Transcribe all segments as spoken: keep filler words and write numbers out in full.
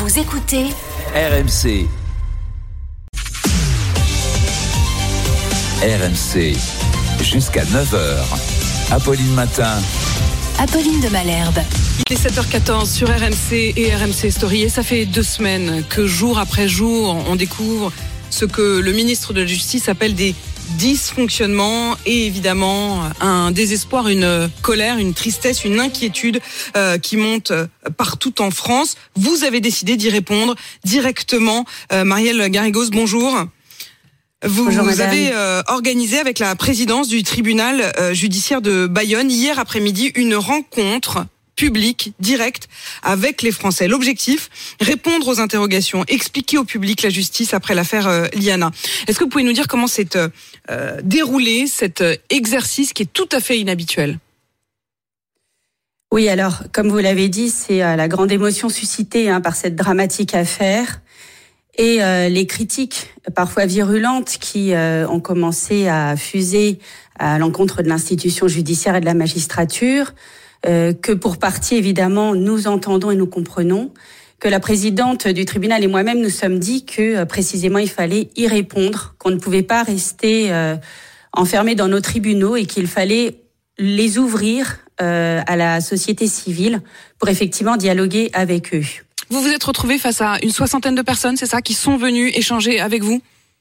Vous écoutez R M C. R M C, jusqu'à neuf heures. Apolline Matin. Apolline de Malherbe. Il est sept heures quatorze sur R M C et R M C Story. Et ça fait deux semaines que jour après jour, on découvre ce que le ministre de la Justice appelle des dysfonctionnements et évidemment un désespoir, une colère, une tristesse, une inquiétude euh, qui monte partout en France. Vous avez décidé d'y répondre directement. Euh, Marielle Garrigos, bonjour. Vous, Bonjour, vous avez euh, organisé avec la présidence du tribunal euh, judiciaire de Bayonne hier après-midi une rencontre publique, directe, avec les Français. L'objectif, répondre aux interrogations, expliquer au public la justice après l'affaire euh, Liana. Est-ce que vous pouvez nous dire comment s'est euh, déroulé cet euh, exercice qui est tout à fait inhabituel ? Oui, alors, comme vous l'avez dit, c'est euh, la grande émotion suscitée hein, par cette dramatique affaire et euh, les critiques, parfois virulentes, qui euh, ont commencé à fuser à l'encontre de l'institution judiciaire et de la magistrature, euh, que pour partie, évidemment, nous entendons et nous comprenons, que la présidente du tribunal et moi-même nous sommes dit que, euh, précisément, il fallait y répondre, qu'on ne pouvait pas rester euh, enfermés dans nos tribunaux et qu'il fallait les ouvrir euh, à la société civile pour effectivement dialoguer avec eux. Vous vous êtes retrouvés face à une soixantaine de personnes, c'est ça, qui sont venues échanger avec vous ?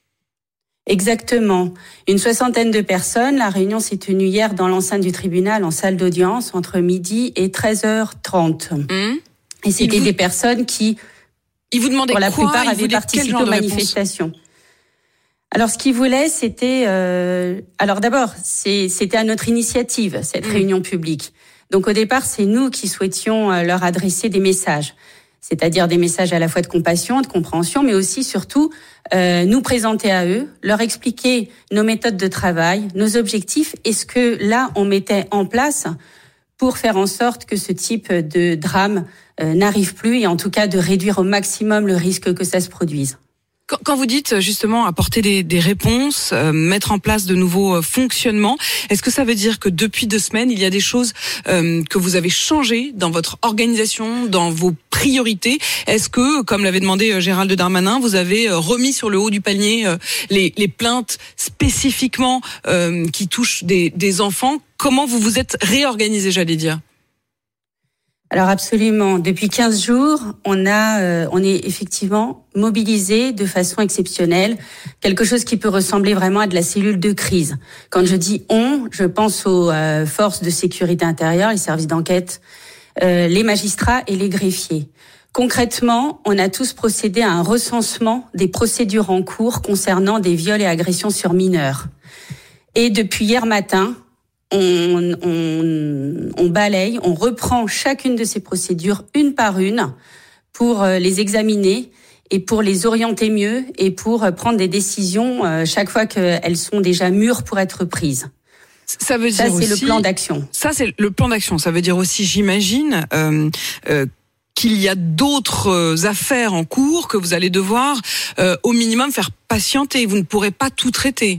Exactement. Une soixantaine de personnes. La réunion s'est tenue hier dans l'enceinte du tribunal en salle d'audience entre midi et treize heures trente. Mmh. Et c'était vous... des personnes qui, Ils vous demandaient pour la quoi plupart, avaient participé aux manifestations. Alors, ce qu'ils voulaient, c'était... Euh... Alors d'abord, c'est, c'était à notre initiative, cette mmh. réunion publique. Donc au départ, c'est nous qui souhaitions leur adresser des messages. C'est-à-dire des messages à la fois de compassion, de compréhension, mais aussi, surtout, euh, nous présenter à eux, leur expliquer nos méthodes de travail, nos objectifs, et ce que là, on mettait en place pour faire en sorte que ce type de drame euh, n'arrive plus, et en tout cas de réduire au maximum le risque que ça se produise. Quand vous dites justement apporter des, des réponses, euh, mettre en place de nouveaux euh, fonctionnements, est-ce que ça veut dire que depuis deux semaines, il y a des choses euh, que vous avez changées dans votre organisation, dans vos priorités ? Est-ce que, comme l'avait demandé euh, Gérald Darmanin, vous avez euh, remis sur le haut du panier euh, les, les plaintes spécifiquement euh, qui touchent des, des enfants ? Comment vous vous êtes réorganisé, j'allais dire ? Alors absolument. Depuis quinze jours, on a, euh, on est effectivement mobilisé de façon exceptionnelle. Quelque chose qui peut ressembler vraiment à de la cellule de crise. Quand je dis on, je pense aux euh, forces de sécurité intérieure, les services d'enquête, euh, les magistrats et les greffiers. Concrètement, on a tous procédé à un recensement des procédures en cours concernant des viols et agressions sur mineurs. Et depuis hier matin, On, on, on balaye, on reprend chacune de ces procédures une par une pour les examiner et pour les orienter mieux et pour prendre des décisions chaque fois qu'elles sont déjà mûres pour être prises. Ça veut dire ça, c'est aussi, le plan d'action. Ça, c'est le plan d'action. Ça veut dire aussi, j'imagine, euh, euh, qu'il y a d'autres affaires en cours que vous allez devoir, euh, au minimum, faire patienter. Vous ne pourrez pas tout traiter.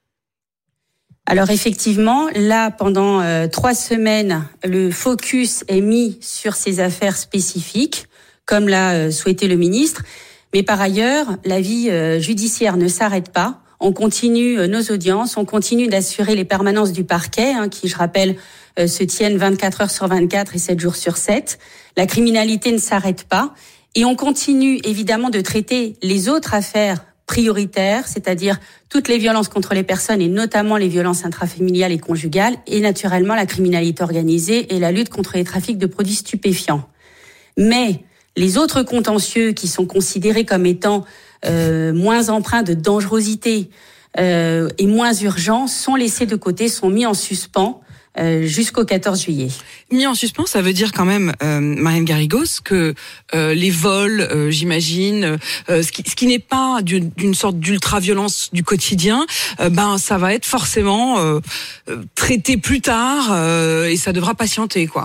Alors effectivement, là, pendant euh, trois semaines, le focus est mis sur ces affaires spécifiques, comme l'a euh, souhaité le ministre. Mais par ailleurs, la vie euh, judiciaire ne s'arrête pas. On continue euh, nos audiences, on continue d'assurer les permanences du parquet, hein, qui, je rappelle, euh, se tiennent vingt-quatre heures sur vingt-quatre et sept jours sur sept. La criminalité ne s'arrête pas. Et on continue évidemment de traiter les autres affaires prioritaires, c'est-à-dire toutes les violences contre les personnes et notamment les violences intrafamiliales et conjugales et naturellement la criminalité organisée et la lutte contre les trafics de produits stupéfiants. Mais les autres contentieux qui sont considérés comme étant euh, moins empreints de dangerosité euh, et moins urgents sont laissés de côté, sont mis en suspens Euh, jusqu'au quatorze juillet. Mis en suspens, ça veut dire quand même, euh, Marielle Garrigos, que euh, les vols, euh, j'imagine, euh, ce qui, ce qui n'est pas d'une, d'une sorte d'ultra-violence du quotidien, euh, ben ça va être forcément euh, traité plus tard euh, et ça devra patienter, quoi.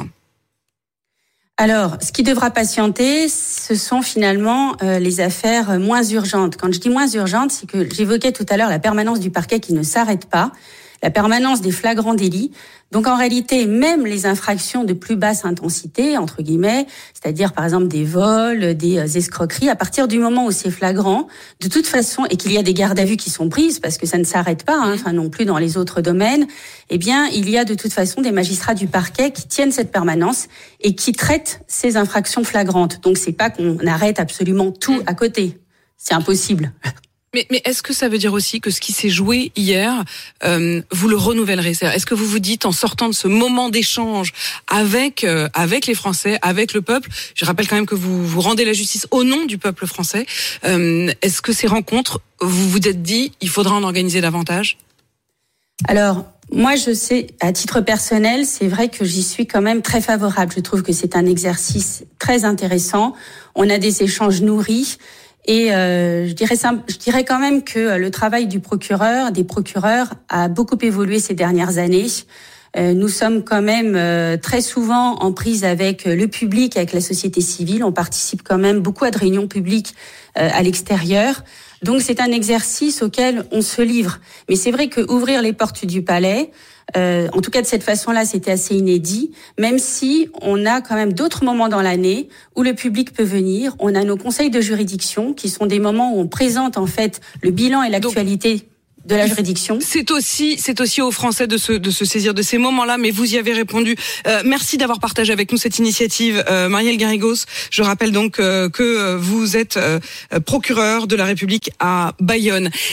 Alors, ce qui devra patienter, ce sont finalement euh, les affaires moins urgentes. Quand je dis moins urgentes, c'est que j'évoquais tout à l'heure la permanence du parquet qui ne s'arrête pas. la permanence des flagrants délits. Donc en réalité, même les infractions de plus basse intensité, entre guillemets, c'est-à-dire par exemple des vols, des escroqueries, à partir du moment où c'est flagrant, de toute façon, et qu'il y a des gardes à vue qui sont prises, parce que ça ne s'arrête pas, hein, enfin non plus dans les autres domaines, eh bien il y a de toute façon des magistrats du parquet qui tiennent cette permanence et qui traitent ces infractions flagrantes. Donc c'est pas qu'on arrête absolument tout à côté, c'est impossible. Mais, mais est-ce que ça veut dire aussi que ce qui s'est joué hier, euh, vous le renouvellerez? Est-ce que vous vous dites, en sortant de ce moment d'échange avec euh, avec les Français, avec le peuple, je rappelle quand même que vous vous rendez la justice au nom du peuple français, euh, est-ce que ces rencontres, vous vous êtes dit, il faudra en organiser davantage? Alors, moi, je sais, à titre personnel, c'est vrai que j'y suis quand même très favorable. Je trouve que c'est un exercice très intéressant. On a des échanges nourris. Et euh, je dirais ça, je dirais quand même que le travail du procureur, des procureurs, a beaucoup évolué ces dernières années. Euh, nous sommes quand même euh, très souvent en prise avec le public, avec la société civile. On participe quand même beaucoup à de réunions publiques euh, à l'extérieur. Donc c'est un exercice auquel on se livre. Mais c'est vrai que ouvrir les portes du palais, euh, en tout cas de cette façon-là, c'était assez inédit, même si on a quand même d'autres moments dans l'année où le public peut venir. On a nos conseils de juridiction qui sont des moments où on présente en fait le bilan et l'actualité Donc, de la juridiction. C'est aussi, c'est aussi aux Français de se, de se saisir de ces moments-là, mais vous y avez répondu. Euh, merci d'avoir partagé avec nous cette initiative, euh, Marielle Garrigos. Je rappelle donc euh, que vous êtes euh, procureur de la République à Bayonne.